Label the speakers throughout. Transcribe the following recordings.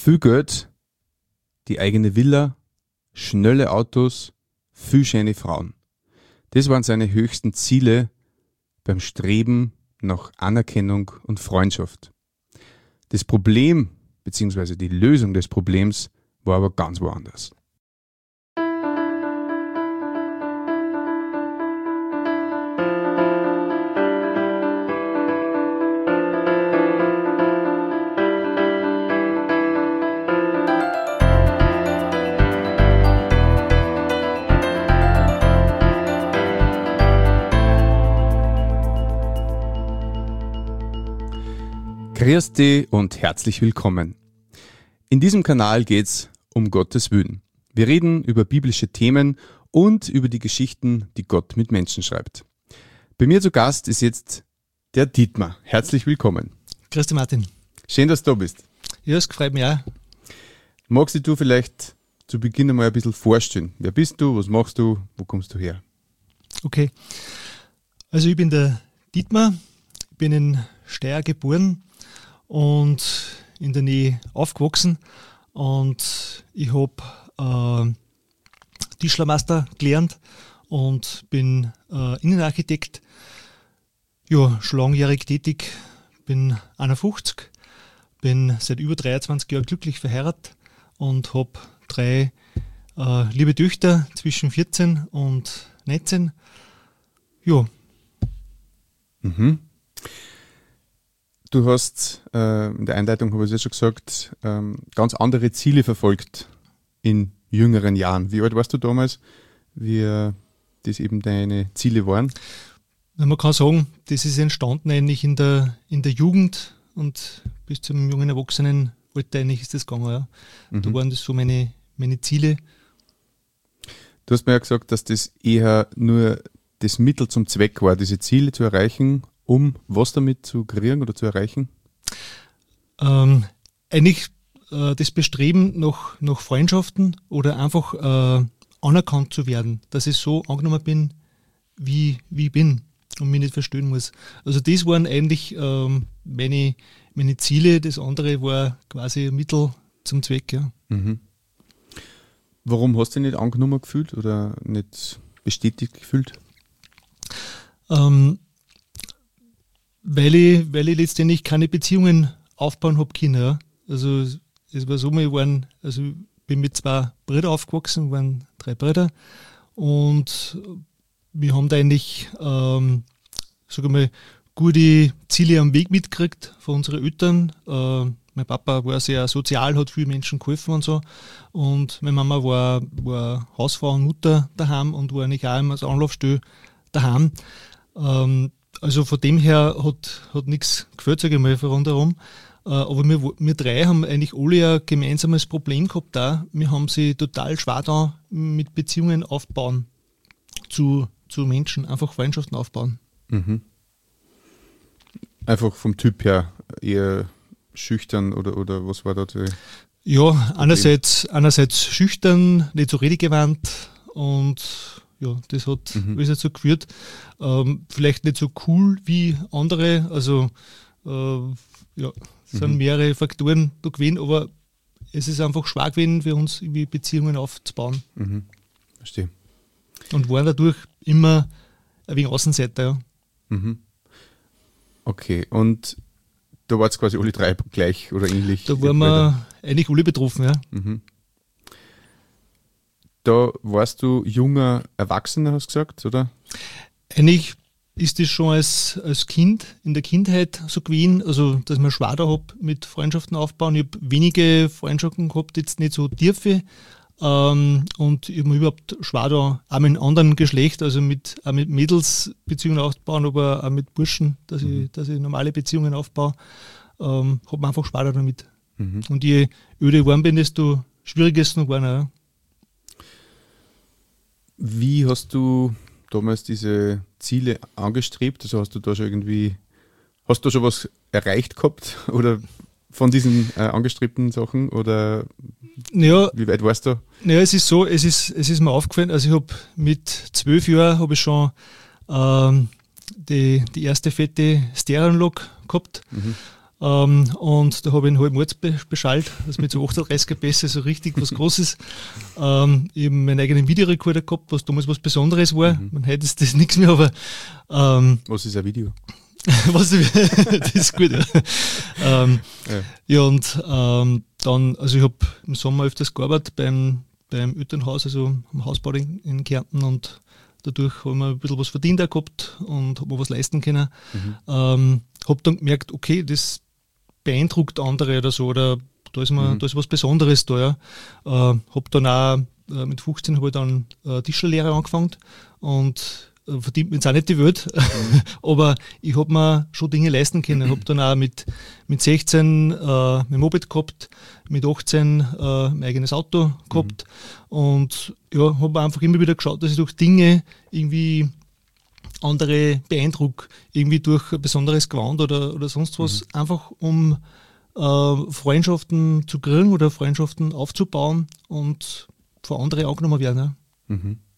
Speaker 1: Viel Geld, die eigene Villa, schnelle Autos, viel schöne Frauen. Das waren seine höchsten Ziele beim Streben nach Anerkennung und Freundschaft. Das Problem bzw. die Lösung des Problems war aber ganz woanders. Grüß dich und herzlich willkommen. In diesem Kanal geht's um Gottes Willen. Wir reden über biblische Themen und über die Geschichten, die Gott mit Menschen schreibt. Bei mir zu Gast ist jetzt der Dietmar. Herzlich willkommen.
Speaker 2: Grüß dich, Martin.
Speaker 1: Schön, dass du da bist.
Speaker 2: Ja, es freut mich auch.
Speaker 1: Magst du vielleicht zu Beginn einmal ein bisschen vorstellen? Wer bist du, was machst du, wo kommst du her?
Speaker 2: Okay, also ich bin der Dietmar, bin in Steyr geboren und in der Nähe aufgewachsen und ich habe Tischlermeister gelernt und bin Innenarchitekt, ja, schon langjährig tätig, bin 51, bin seit über 23 Jahren glücklich verheiratet und habe 3 liebe Töchter zwischen 14 und 19. Ja.
Speaker 1: Mhm. Du hast, in der Einleitung habe ich es ja schon gesagt, ganz andere Ziele verfolgt in jüngeren Jahren. Wie alt warst du damals, wie das eben deine Ziele waren?
Speaker 2: Man kann sagen, das ist entstanden eigentlich in der Jugend und bis zum jungen Erwachsenenalter eigentlich ist das gegangen. Ja. Da waren das so meine Ziele.
Speaker 1: Du hast mir ja gesagt, dass das eher nur das Mittel zum Zweck war, diese Ziele zu erreichen, um was damit zu kreieren oder zu erreichen?
Speaker 2: Eigentlich das Bestreben nach Freundschaften oder einfach anerkannt zu werden, dass ich so angenommen bin, wie ich bin und mich nicht verstehen muss. Also das waren eigentlich meine Ziele, das andere war quasi ein Mittel zum Zweck. Ja.
Speaker 1: Mhm. Warum hast du dich nicht angenommen gefühlt oder nicht bestätigt gefühlt? Weil
Speaker 2: ich letztendlich keine Beziehungen aufbauen habe können. Ja. Also es war so, ich bin mit 2 Brüdern aufgewachsen, waren 3 Brüder und wir haben da eigentlich, gute Ziele am Weg mitgekriegt von unseren Eltern. Mein Papa war sehr sozial, hat vielen Menschen geholfen und so. Und meine Mama war Hausfrau und Mutter daheim und war eigentlich auch immer als Anlaufstelle daheim. Also von dem her hat nichts gefällt, sage ich mal, rundherum. Aber wir 3 haben eigentlich alle ein gemeinsames Problem gehabt da. Wir haben sie total schwer da mit Beziehungen aufbauen zu Menschen, einfach Freundschaften aufbauen.
Speaker 1: Mhm. Einfach vom Typ her eher schüchtern oder was war da?
Speaker 2: Ja, einerseits schüchtern, nicht so redegewandt und ja, das hat alles dazu geführt. Vielleicht nicht so cool wie andere, also sind mehrere Faktoren da gewesen, aber es ist einfach schwer gewesen für uns, irgendwie Beziehungen aufzubauen.
Speaker 1: Mhm. Verstehe.
Speaker 2: Und waren dadurch immer ein wenig Außenseiter, ja.
Speaker 1: Mhm. Okay, und da war es quasi alle 3 gleich oder ähnlich?
Speaker 2: Da waren wir eigentlich alle betroffen, ja.
Speaker 1: Mhm. Da warst du junger Erwachsener, hast du gesagt, oder?
Speaker 2: Eigentlich ist das schon als Kind, in der Kindheit so gewesen, also dass man schwer da habe mit Freundschaften aufbauen. Ich habe wenige Freundschaften gehabt, jetzt nicht so tiefe. Und ich habe mir überhaupt schwer da, auch mit einem anderen Geschlecht, also auch mit Mädels Beziehungen aufbauen, aber auch mit Burschen, dass ich normale Beziehungen aufbaue, habe mir einfach schwer damit. Mhm. Und je öder ich geworden bin, desto schwieriger ist es noch geworden. Ja.
Speaker 1: Wie hast du damals diese Ziele angestrebt? Also hast du da schon was erreicht gehabt oder von diesen angestrebten Sachen oder
Speaker 2: ja,
Speaker 1: wie weit warst du?
Speaker 2: Ja, es ist so, es ist mir aufgefallen, also ich habe mit 12 Jahren habe ich schon die erste fette Stereoanlage gehabt. Und da habe ich einen halben Ort beschallt, also mit so 38er Pässe, so richtig was Großes. Ich habe meinen eigenen Videorekorder gehabt, was damals was Besonderes war. Man heute ist das nichts mehr, aber
Speaker 1: was ist ein Video?
Speaker 2: das ist gut, ja. Und dann, also ich habe im Sommer öfters gearbeitet beim Elternhaus, also am Hausbau in Kärnten, und dadurch haben wir ein bisschen was verdient auch gehabt und habe mir was leisten können. Habe dann gemerkt, okay, das beeindruckt andere oder so, oder da ist was Besonderes da. Ja. Habe dann auch mit 15 habe ich dann Tischlerlehre angefangen und verdient mir jetzt auch nicht die Welt, aber ich habe mir schon Dinge leisten können. Ich habe dann auch mit 16 mein Moped gehabt, mit 18 mein eigenes Auto gehabt und ja, habe einfach immer wieder geschaut, dass ich durch Dinge irgendwie andere beeindrucke, irgendwie durch ein besonderes Gewand oder sonst was, einfach um Freundschaften zu kriegen oder Freundschaften aufzubauen und von anderen angenommen werden. Ja.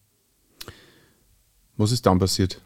Speaker 1: Was ist dann passiert?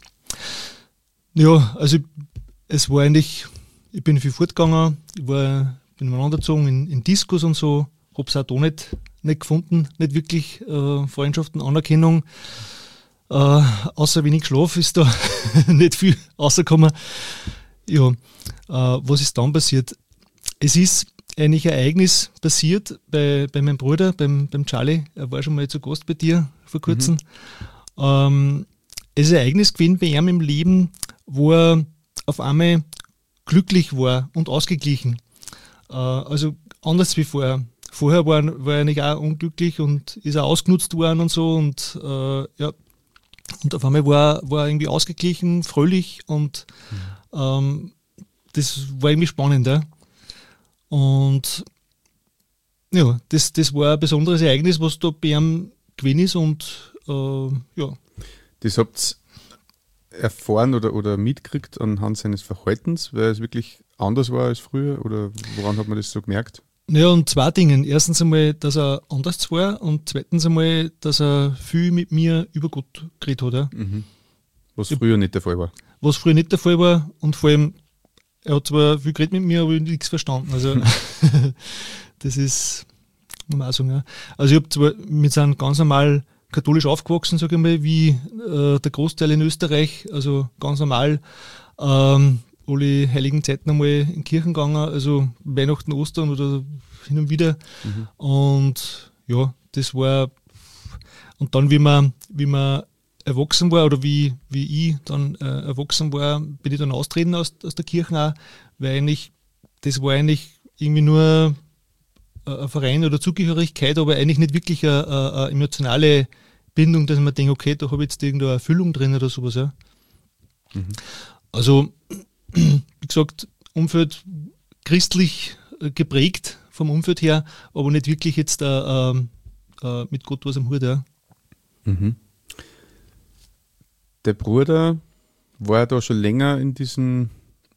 Speaker 2: Ja, also es war eigentlich, ich bin viel fortgegangen, bin umeinander gezogen in Diskos und so, habe es auch da nicht gefunden, nicht wirklich Freundschaften, Anerkennung, außer wenig Schlaf ist da nicht viel rausgekommen. Ja, was ist dann passiert? Es ist eigentlich ein Ereignis passiert bei meinem Bruder, beim Charlie, er war schon mal zu Gast bei dir vor kurzem. Es ist ein Ereignis gewesen bei ihm im Leben, wo er auf einmal glücklich war und ausgeglichen. Also anders wie vorher. Vorher war er eigentlich auch unglücklich und ist auch ausgenutzt worden und so. Und und auf einmal war er irgendwie ausgeglichen, fröhlich und das war irgendwie spannend. Ja. Und ja, das war ein besonderes Ereignis, was da bei ihm gewesen ist und ja.
Speaker 1: Das habt ihr erfahren oder mitgekriegt anhand seines Verhaltens, weil es wirklich anders war als früher, oder woran hat man das so gemerkt?
Speaker 2: Ja, und zwei Dinge. Erstens einmal, dass er anders war, und zweitens einmal, dass er viel mit mir über Gott geredet hat. Ja.
Speaker 1: Was früher nicht der Fall war.
Speaker 2: Was früher nicht der Fall war, und vor allem, er hat zwar viel geredet mit mir, aber ich habe nichts verstanden. Also das ist, muss man auch sagen. Ja. Also ich habe zwar mit seinem ganz normal katholisch aufgewachsen, sage ich mal, wie der Großteil in Österreich, also ganz normal, alle heiligen Zeiten einmal in Kirchen gegangen, also Weihnachten, Ostern oder hin und wieder. Und ja, das war, und dann wie man erwachsen war, oder wie ich dann erwachsen war, bin ich dann austreten aus der Kirche auch, weil das war eigentlich irgendwie nur ein Verein oder Zugehörigkeit, aber eigentlich nicht wirklich eine emotionale Bindung, dass man denkt, okay, da habe ich jetzt irgendeine Erfüllung drin oder sowas. Ja. Also, wie gesagt, Umfeld christlich geprägt vom Umfeld her, aber nicht wirklich jetzt mit Gott was am Hut. Ja.
Speaker 1: Der Bruder war da schon länger in diesem,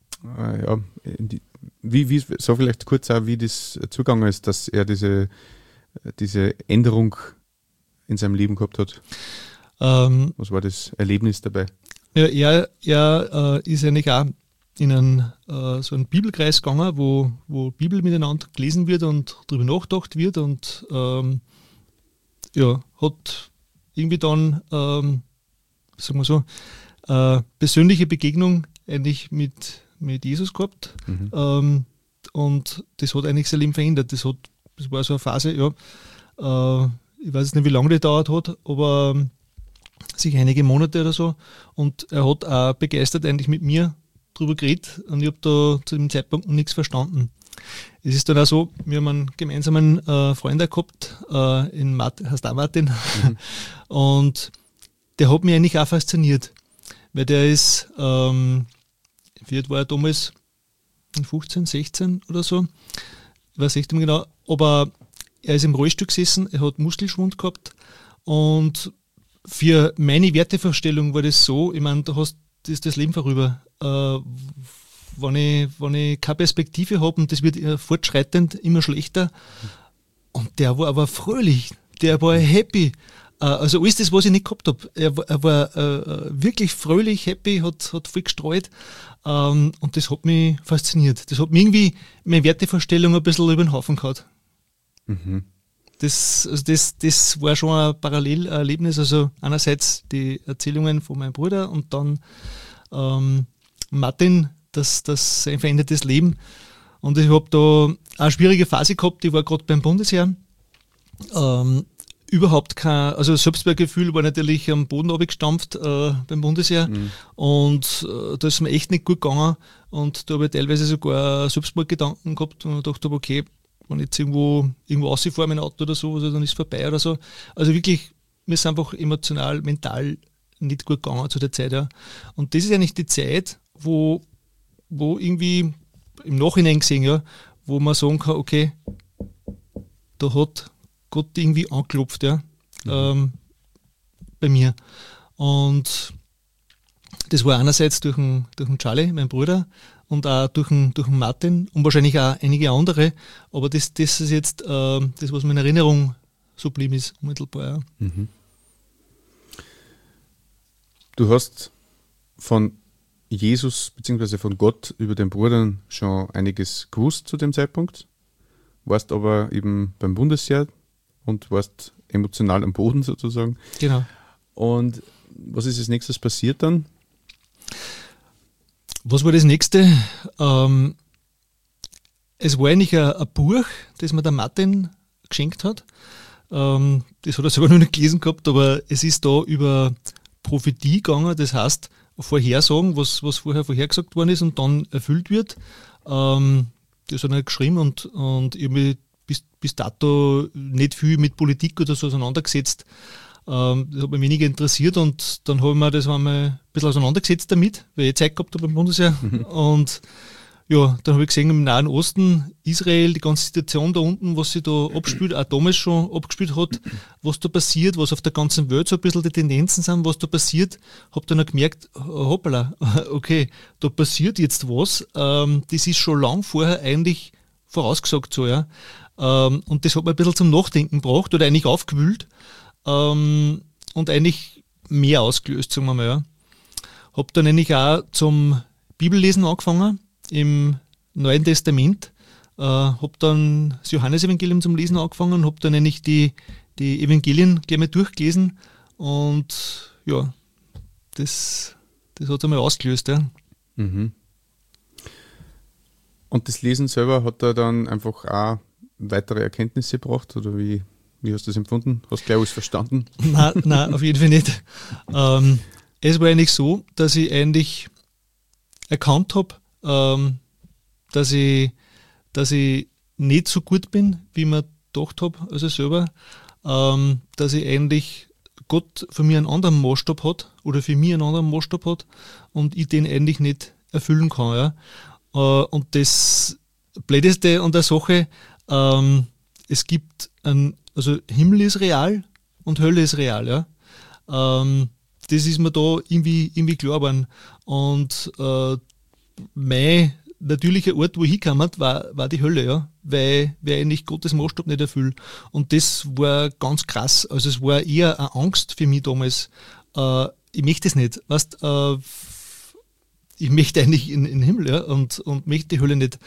Speaker 1: so vielleicht kurz auch, wie das zugegangen ist, dass er diese Änderung in seinem Leben gehabt hat. Was war das Erlebnis dabei?
Speaker 2: Ja, er ist eigentlich auch in so einen Bibelkreis gegangen, wo Bibel miteinander gelesen wird und darüber nachgedacht wird, und hat irgendwie dann, sagen wir so, persönliche Begegnung eigentlich mit Jesus gehabt. Und das hat eigentlich sein Leben verändert. Das war so eine Phase, ich weiß nicht, wie lange die gedauert hat, aber sicher einige Monate oder so. Und er hat auch begeistert eigentlich mit mir drüber geredet, und ich habe da zu dem Zeitpunkt noch nichts verstanden. Es ist dann auch so, wir haben einen gemeinsamen Freund gehabt, heißt auch Martin, und der hat mich eigentlich auch fasziniert, weil der ist, wie alt war er damals? 15, 16 oder so, ich weiß nicht mehr genau, aber er ist im Rollstuhl gesessen, er hat Muskelschwund gehabt, und für meine Wertevorstellung war das so, ich meine, da hast das Leben vorüber. Wenn ich keine Perspektive habe, und das wird fortschreitend immer schlechter, und der war aber fröhlich, der war happy. Also alles das, was ich nicht gehabt habe. Er war wirklich fröhlich, happy, hat voll gestreut. Und das hat mich fasziniert. Das hat mir irgendwie meine Wertevorstellung ein bisschen über den Haufen gehauen.
Speaker 1: Mhm.
Speaker 2: Das war schon ein Parallelerlebnis. Also einerseits die Erzählungen von meinem Bruder und dann Martin, das sein verändertes Leben. Und ich habe da eine schwierige Phase gehabt, die war gerade beim Bundesheer. Überhaupt kein, also Selbstwertgefühl war natürlich am Boden abgestampft beim Bundesheer und da ist mir echt nicht gut gegangen und da habe ich teilweise sogar Selbstmordgedanken gehabt und dachte, okay, wenn ich jetzt irgendwo rausfahre mit dem Auto oder so, also dann ist es vorbei oder so. Also wirklich, mir ist einfach emotional, mental nicht gut gegangen zu der Zeit. Ja. Und das ist eigentlich die Zeit, wo irgendwie im Nachhinein gesehen, ja, wo man sagen kann, okay, da hat Gott irgendwie angeklopft, ja, bei mir. Und das war einerseits durch den Charlie, mein Bruder, und auch durch den Martin und wahrscheinlich auch einige andere, aber das ist jetzt das, was mir in Erinnerung so blieben ist, unmittelbar. Ja.
Speaker 1: Mhm. Du hast von Jesus bzw. von Gott über den Bruder schon einiges gewusst zu dem Zeitpunkt, warst aber eben beim Bundesheer und warst emotional am Boden sozusagen.
Speaker 2: Genau.
Speaker 1: Und was ist als nächstes passiert dann?
Speaker 2: Was war das nächste? Es war eigentlich ein Buch, das mir der Martin geschenkt hat. Das hat er selber noch nicht gelesen gehabt, aber es ist da über Prophetie gegangen, das heißt Vorhersagen, was vorher vorhergesagt worden ist und dann erfüllt wird. Das hat er geschrieben und ich habe mich bis dato nicht viel mit Politik oder so auseinandergesetzt. Das hat mich weniger interessiert und dann habe ich mir das einmal ein bisschen auseinandergesetzt damit, weil ich Zeit gehabt habe beim Bundesheer. Und ja, dann habe ich gesehen, im Nahen Osten, Israel, die ganze Situation da unten, was sich da abspielt, auch damals schon abgespielt hat, was da passiert, was auf der ganzen Welt so ein bisschen die Tendenzen sind, was da passiert, habe dann auch gemerkt, hoppala, okay, da passiert jetzt was, das ist schon lang vorher eigentlich vorausgesagt so, ja. Und das hat mir ein bisschen zum Nachdenken gebracht oder eigentlich aufgewühlt und eigentlich mehr ausgelöst, sagen wir mal, ja. Habe dann eigentlich auch zum Bibellesen angefangen, im Neuen Testament, habe dann das Johannesevangelium zum Lesen angefangen und habe dann eigentlich die Evangelien gleich mal durchgelesen und ja, das hat es einmal ausgelöst. Ja.
Speaker 1: Mhm. Und das Lesen selber hat da dann einfach auch weitere Erkenntnisse gebracht oder wie hast du das empfunden? Hast du gleich alles verstanden?
Speaker 2: Nein, auf jeden Fall nicht. Es war eigentlich so, dass ich eigentlich erkannt habe, dass ich nicht so gut bin, wie ich mir gedacht habe, also selber, dass ich eigentlich Gott für mich einen anderen Maßstab hat oder für mich einen anderen Maßstab hat und ich den eigentlich nicht erfüllen kann. Ja. Und das Blödeste an der Sache, es gibt also Himmel ist real und Hölle ist real. Ja. Das ist mir da irgendwie klar geworden. Und mein natürlicher Ort, wo ich hingekommen war die Hölle, ja, weil eigentlich Gottes Maßstab nicht erfüllt. Und das war ganz krass. Also es war eher eine Angst für mich damals. Ich möchte es nicht. Weißt, ich möchte eigentlich in den Himmel, ja, und möchte die Hölle nicht.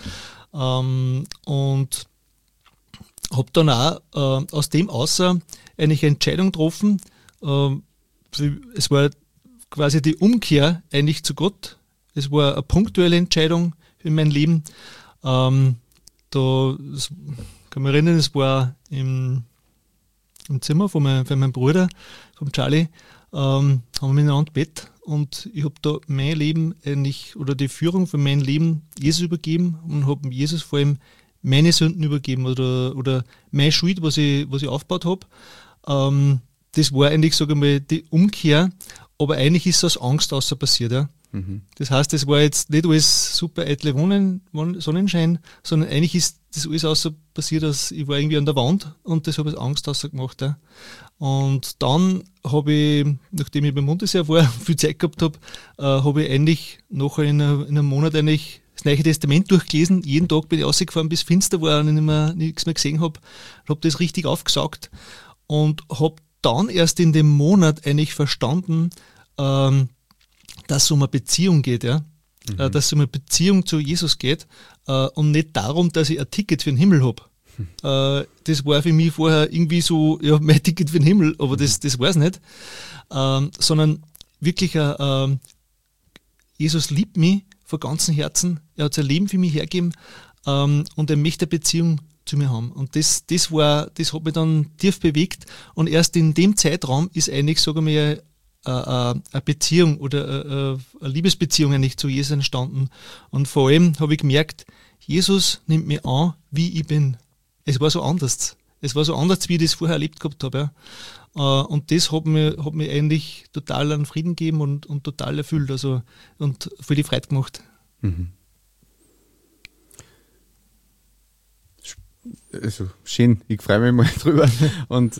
Speaker 2: Und habe dann auch aus dem außer eigentlich eine Entscheidung getroffen. Es war quasi die Umkehr eigentlich zu Gott. Es war eine punktuelle Entscheidung in meinem Leben. Kann mich erinnern, es war im Zimmer von meinem Bruder, vom Charlie, haben wir miteinander Bett und ich habe da mein Leben eigentlich, oder die Führung von meinem Leben Jesus übergeben und habe Jesus vor allem meine Sünden übergeben oder meine Schuld, was ich aufgebaut habe. Das war eigentlich, sage ich mal, die Umkehr, aber eigentlich ist es aus Angst außer passiert. Ja. Das heißt, es war jetzt nicht alles super eitle Sonnenschein, sondern eigentlich ist das alles außer passiert, dass ich war irgendwie an der Wand und das habe ich Angst außer gemacht. Ja. Und dann habe ich, nachdem ich beim Bundesheer war, viel Zeit gehabt habe, habe ich eigentlich nachher in einem Monat eigentlich das Neue Testament durchgelesen. Jeden Tag bin ich rausgefahren, bis finster war und ich nichts mehr gesehen habe. Habe das richtig aufgesaugt und habe dann erst in dem Monat eigentlich verstanden, dass es um eine Beziehung geht. Ja? dass es um eine Beziehung zu Jesus geht und nicht darum, dass ich ein Ticket für den Himmel habe. Das war für mich vorher irgendwie so, ja, mein Ticket für den Himmel, aber das war es nicht. Sondern wirklich, Jesus liebt mich von ganzem Herzen, er hat sein Leben für mich hergegeben und er möchte eine Beziehung zu mir haben. Und das hat mich dann tief bewegt und erst in dem Zeitraum ist eigentlich, sagen wir, eine Beziehung oder eine Liebesbeziehung eigentlich zu Jesus entstanden. Und vor allem habe ich gemerkt, Jesus nimmt mich an, wie ich bin. Es war so anders. Es war so anders, wie ich das vorher erlebt gehabt habe. Ja. Und das hat mir eigentlich total an Frieden gegeben und total erfüllt. Also, und viel die Freude gemacht.
Speaker 1: Mhm. Also schön, ich freue mich mal drüber. Und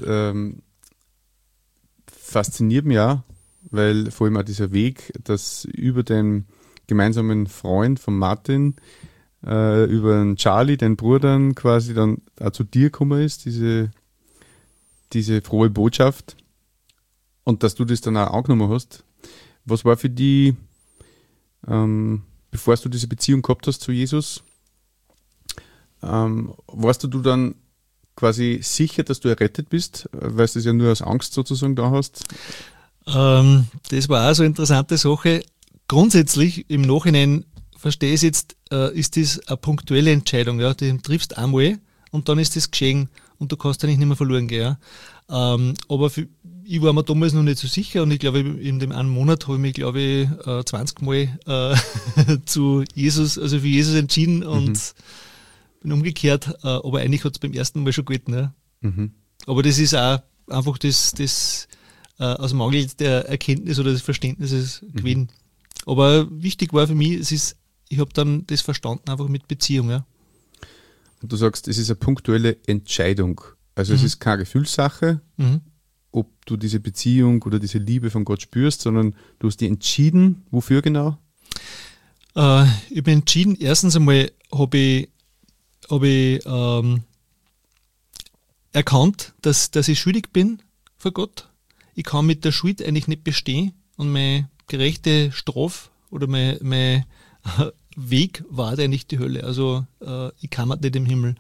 Speaker 1: fasziniert mich auch, weil vor allem auch dieser Weg, dass über den gemeinsamen Freund von Martin, über den Charlie, den Bruder, quasi dann auch zu dir gekommen ist, diese frohe Botschaft, und dass du das dann auch angenommen hast. Was war für dich, bevor du diese Beziehung gehabt hast zu Jesus, warst du dann quasi sicher, dass du errettet bist, weil du es ja nur aus Angst sozusagen da hast?
Speaker 2: Das war auch so eine interessante Sache. Grundsätzlich im Nachhinein verstehe ich es jetzt, ist das eine punktuelle Entscheidung. Ja? Du triffst einmal und dann ist das geschehen und du kannst eigentlich nicht mehr verloren gehen. Ja? Aber ich war mir damals noch nicht so sicher und ich glaube, in dem einen Monat habe ich mich, glaube ich, 20 Mal zu Jesus, also für Jesus entschieden und bin umgekehrt. Aber eigentlich hat es beim ersten Mal schon gehalten. Ja? Aber das ist auch einfach das aus Mangel der Erkenntnis oder des Verständnisses gewesen. Aber wichtig war für mich, ich habe dann das verstanden, einfach mit Beziehung. Ja.
Speaker 1: Und du sagst, es ist eine punktuelle Entscheidung. Also es ist keine Gefühlssache, ob du diese Beziehung oder diese Liebe von Gott spürst, sondern du hast dich entschieden. Wofür genau?
Speaker 2: Ich bin entschieden, erstens einmal habe ich erkannt, dass ich schuldig bin vor Gott. Ich kann mit der Schuld eigentlich nicht bestehen und meine gerechte Strafe oder mein Weg war eigentlich die Hölle. Also ich kann nicht im Himmel.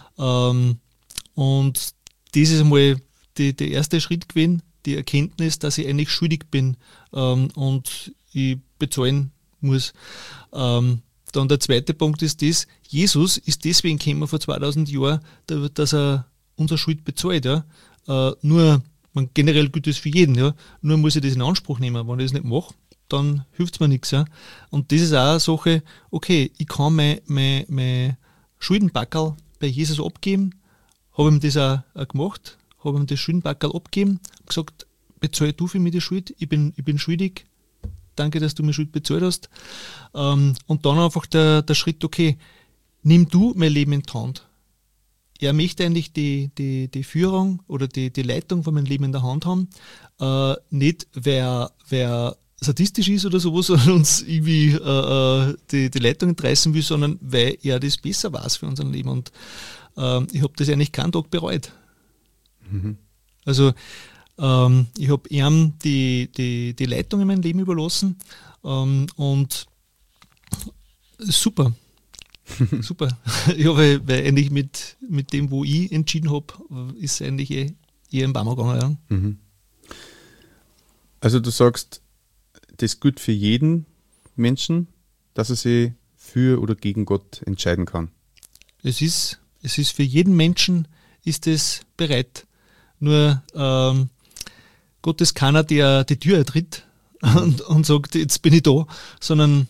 Speaker 2: Und das ist einmal der erste Schritt gewesen, die Erkenntnis, dass ich eigentlich schuldig bin und ich bezahlen muss. Dann der zweite Punkt ist das, Jesus ist deswegen gekommen vor 2000 Jahren, dass er unsere Schuld bezahlt. Ja. Nur generell gilt das für jeden, ja. Nur muss ich das in Anspruch nehmen. Wenn ich das nicht mache, dann hilft es mir nichts. Ja. Und das ist auch eine Sache, okay, ich kann mein Schuldenpackerl bei Jesus abgeben, habe ihm das auch gemacht, habe ihm das Schuldenpackerl abgegeben, gesagt, bezahl du für mich die Schuld, ich bin schuldig, danke, dass du mir Schuld bezahlt hast. Und dann einfach der Schritt, okay, nimm du mein Leben in die Hand. Er möchte eigentlich die Führung oder die Leitung von meinem Leben in der Hand haben. Nicht, wer sadistisch ist oder sowas und uns irgendwie die Leitung entreißen will, sondern weil er das besser weiß für unser Leben. Und ich habe das eigentlich keinen Tag bereut. Also ich habe ihm die Leitung in meinem Leben überlassen und super. Super. Ja, weil eigentlich mit dem, wo ich entschieden habe, ist eigentlich eher im Baum gegangen. Ja.
Speaker 1: Also du sagst, das gilt für jeden Menschen, dass er sich für oder gegen Gott entscheiden kann.
Speaker 2: Es ist für jeden Menschen ist es bereit. Nur Gott ist keiner, der die Tür ertritt und sagt, jetzt bin ich da, sondern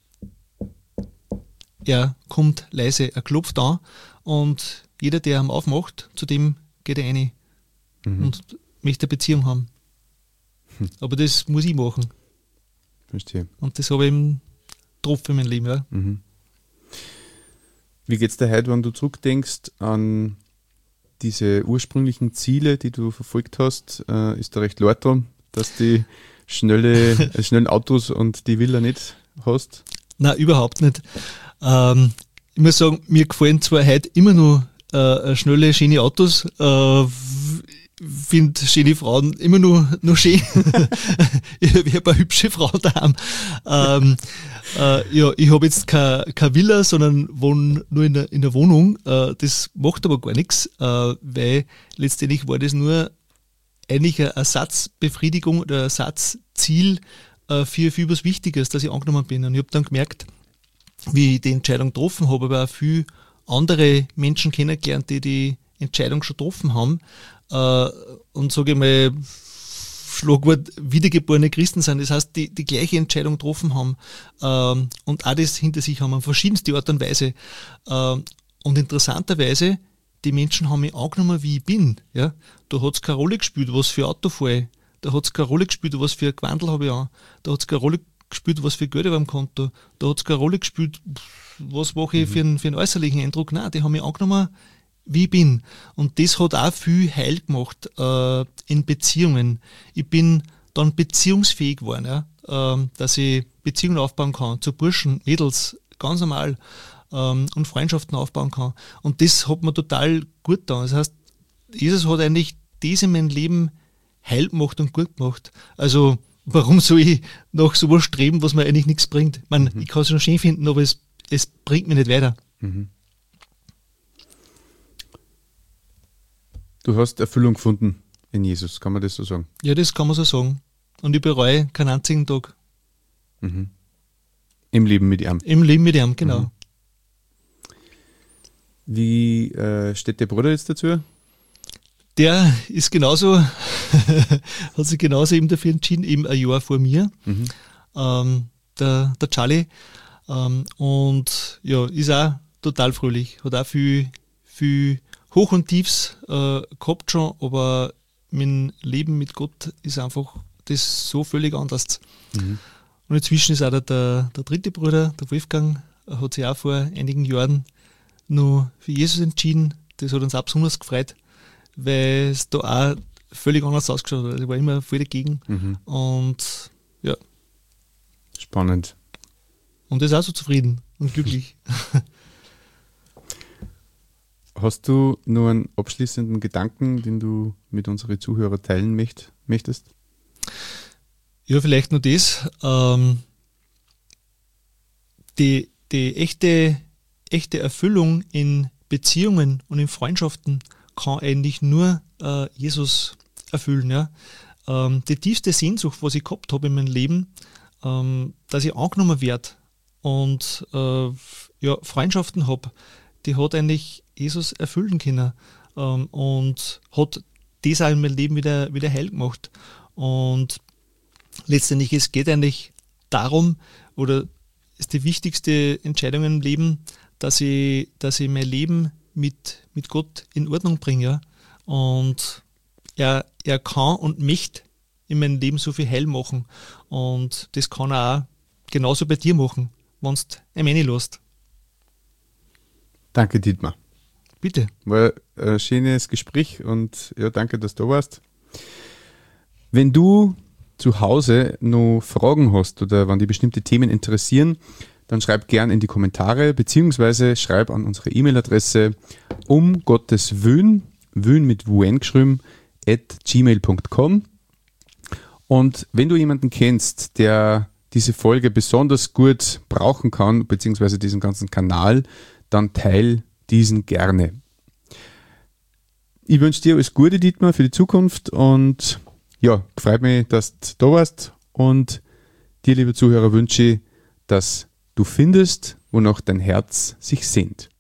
Speaker 2: er kommt leise, er klopft an und jeder, der ihm aufmacht, zu dem geht er rein und möchte eine Beziehung haben. Aber das muss ich machen.
Speaker 1: Verstehe.
Speaker 2: Und das habe ich eben getroffen in meinem Leben. Ja.
Speaker 1: Wie geht es dir heute, wenn du zurückdenkst an diese ursprünglichen Ziele, die du verfolgt hast? Ist da recht leid dran, dass die schnellen Autos und die Villa nicht hast?
Speaker 2: Nein, überhaupt nicht. Ich muss sagen, mir gefallen zwar heute immer noch schnelle, schöne Autos. finde schöne Frauen immer nur schön. Ich habe ein paar hübsche Frauen daheim. Ja, ich habe jetzt keine Villa, sondern wohne nur in der Wohnung. Das macht aber gar nichts, weil letztendlich war das nur eigentlich eine Ersatzbefriedigung oder Ersatzziel für was Wichtiges, dass ich angenommen bin. Und ich habe dann gemerkt, wie ich die Entscheidung getroffen habe, aber auch viele andere Menschen kennengelernt, die Entscheidung schon getroffen haben und sage ich mal, Schlagwort wiedergeborene Christen sind, das heißt, die gleiche Entscheidung getroffen haben und auch das hinter sich haben, auf verschiedenste Art und Weise. Und interessanterweise, die Menschen haben mich angenommen, wie ich bin. Ja? Da hat es keine Rolle gespielt, was für Auto fahre ich. Da hat es keine Rolle gespielt, was für ein Gewandel habe ich an. Da hat es keine Rolle gespielt, was für Geld habe ich am Konto. Da hat es keine Rolle gespielt, was mache ich für einen äußerlichen Eindruck. Nein, die haben mich angenommen, wie ich bin. Und das hat auch viel Heil gemacht in Beziehungen. Ich bin dann beziehungsfähig geworden, ja? Dass ich Beziehungen aufbauen kann zu Burschen, Mädels, ganz normal und Freundschaften aufbauen kann. Und das hat mir total gut getan. Das heißt, Jesus hat eigentlich das in meinem Leben heil gemacht und gut gemacht. Also warum soll ich nach sowas streben, was mir eigentlich nichts bringt? Ich kann es schon schön finden, aber es bringt mich nicht weiter.
Speaker 1: Mhm. Du hast Erfüllung gefunden in Jesus, kann man das so sagen?
Speaker 2: Ja, das kann man so sagen. Und ich bereue keinen einzigen Tag.
Speaker 1: Mhm. Im Leben mit ihm?
Speaker 2: Im Leben mit ihm, genau.
Speaker 1: Mhm. Wie steht der Bruder jetzt dazu?
Speaker 2: Der ist genauso, hat sich genauso eben dafür entschieden, eben ein Jahr vor mir, der Charlie. Und ja, ist auch total fröhlich, hat auch viel Hoch und Tiefs gehabt schon, aber mein Leben mit Gott ist einfach das so völlig anders. Mhm. Und inzwischen ist auch der dritte Bruder, der Wolfgang, hat sich auch vor einigen Jahren noch für Jesus entschieden. Das hat uns auch besonders gefreut, weil es da auch völlig anders ausgeschaut hat. Ich war immer voll dagegen. Mhm. Und ja.
Speaker 1: Spannend.
Speaker 2: Und er ist auch so zufrieden und glücklich.
Speaker 1: Hast du nur einen abschließenden Gedanken, den du mit unseren Zuhörern teilen möchtest?
Speaker 2: Ja, vielleicht nur das. Die echte Erfüllung in Beziehungen und in Freundschaften kann eigentlich nur Jesus erfüllen. Ja? Die tiefste Sehnsucht, was ich gehabt habe in meinem Leben, dass ich angenommen werde und Freundschaften habe, die hat eigentlich Jesus erfüllen können und hat das auch in meinem Leben wieder heil gemacht. Und letztendlich, es geht eigentlich darum, oder ist die wichtigste Entscheidung im Leben, dass ich mein Leben mit Gott in Ordnung bringe. Ja? Und er kann und möchte in meinem Leben so viel heil machen. Und das kann er auch genauso bei dir machen, wenn du ein Meni lässt.
Speaker 1: Danke, Dietmar.
Speaker 2: Bitte.
Speaker 1: War ein schönes Gespräch und ja, danke, dass du da warst. Wenn du zu Hause noch Fragen hast oder wenn dich bestimmte Themen interessieren, dann schreib gern in die Kommentare, beziehungsweise schreib an unsere E-Mail-Adresse Gottes Wün mit Wun geschrieben, @gmail.com. Und wenn du jemanden kennst, der diese Folge besonders gut brauchen kann, beziehungsweise diesen ganzen Kanal, dann teil diesen gerne. Ich wünsche dir alles Gute, Dietmar, für die Zukunft und ja, freut mich, dass du da warst und dir, liebe Zuhörer, wünsche ich, dass du findest, wonach dein Herz sich sehnt.